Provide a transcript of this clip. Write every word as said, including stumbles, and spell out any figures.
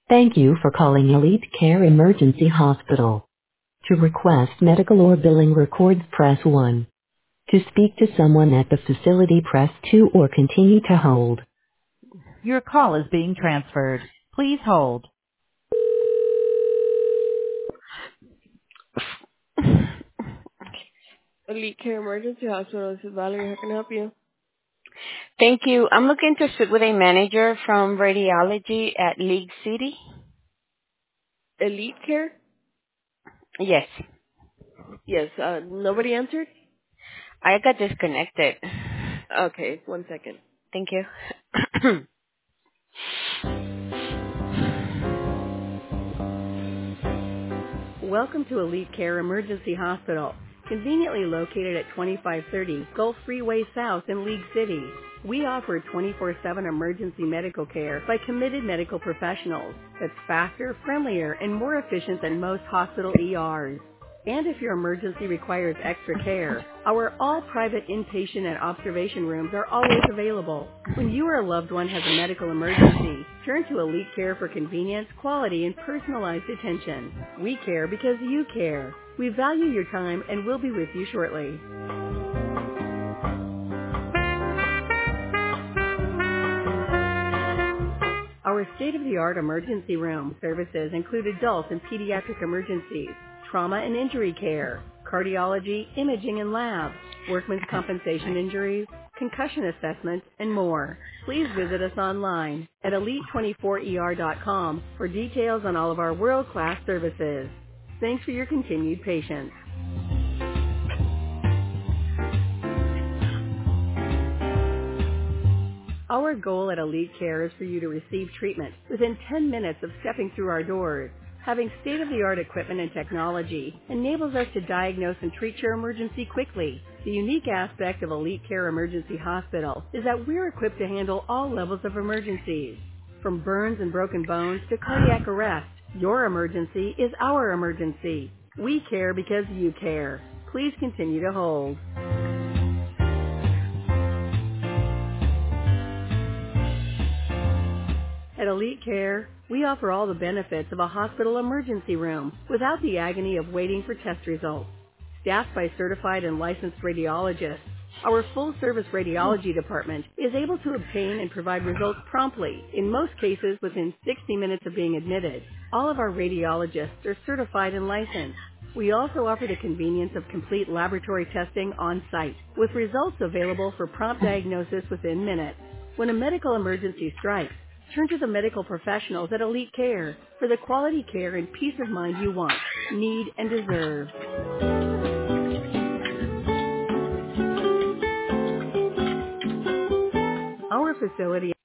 Thank you for calling Elite Care Emergency Hospital. To request medical or billing records, press one. To speak to someone at the facility, press two or continue to hold. Your call is being transferred. Please hold. Elite Care Emergency Hospital. This is Valerie. How can I help you? Thank you. I'm looking to speak with a manager from radiology at League City. Elite Care? Yes. Yes. Uh, nobody answered? I got disconnected. Okay, one second. Thank you. Welcome to Elite Care Emergency Hospital, conveniently located at twenty-five thirty Gulf Freeway South in League City. We offer twenty-four seven emergency medical care by committed medical professionals that's faster, friendlier, and more efficient than most hospital E Rs. And if your emergency requires extra care, our all-private inpatient and observation rooms are always available. When you or a loved one has a medical emergency, turn to Elite Care for convenience, quality, and personalized attention. We care because you care. We value your time and will be with you shortly. Our state-of-the-art emergency room services include adult and pediatric emergencies, trauma and injury care, cardiology, imaging and lab, workman's compensation injuries, concussion assessments, and more. Please visit us online at elite twenty-four E R dot com for details on all of our world-class services. Thanks for your continued patience. Our goal at Elite Care is for you to receive treatment within ten minutes of stepping through our doors. Having state-of-the-art equipment and technology enables us to diagnose and treat your emergency quickly. The unique aspect of Elite Care Emergency Hospital is that we're equipped to handle all levels of emergencies. From burns and broken bones to cardiac arrest, your emergency is our emergency. We care because you care. Please continue to hold. At Elite Care, we offer all the benefits of a hospital emergency room without the agony of waiting for test results. Staffed by certified and licensed radiologists, our full-service radiology department is able to obtain and provide results promptly, in most cases within sixty minutes of being admitted. All of our radiologists are certified and licensed. We also offer the convenience of complete laboratory testing on-site, with results available for prompt diagnosis within minutes. When a medical emergency strikes, turn to the medical professionals at Elite Care for the quality care and peace of mind you want, need, and deserve. Our facility